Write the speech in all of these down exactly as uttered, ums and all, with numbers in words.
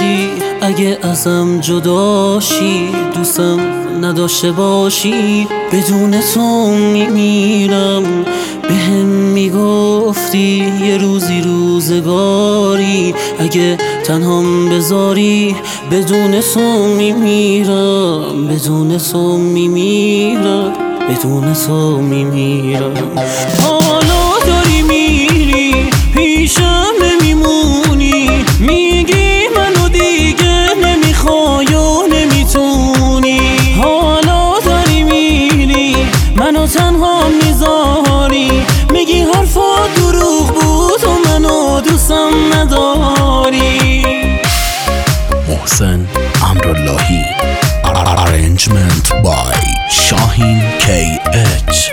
میگفتی اگه ازم جداشی دوستم نداشته باشی، بدون تو میمیرم. بهم میگفتی یه روزی روزگاری اگه تنهام بذاری، بدون تو میمیرم، بدون تو میمیرم، بدون تو میمیرم. حالا داری میری پیشم نمیمونی، میگی منو دیگه نمیخوای و نمیتونی. حالا داری میری منو تنها میذاری، میگی حرفا دروغ بود و منو دوستم نداری. محسن امراللهی. Arrangement by شاهین کی اچ.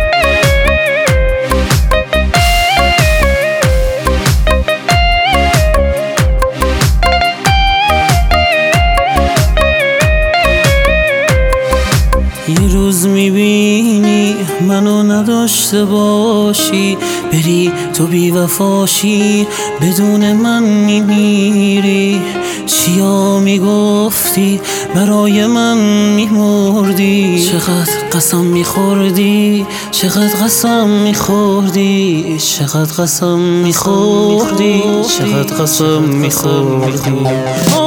یه روز میبینی منو نداشته باشی، بری تو بی وفاشی، بدون من میمیری. چیا میگفتی برای من میمردی، چقدر قسم میخوردی، چقدر قسم میخوردی، چقدر قسم میخوردی، چقدر قسم میخوردی.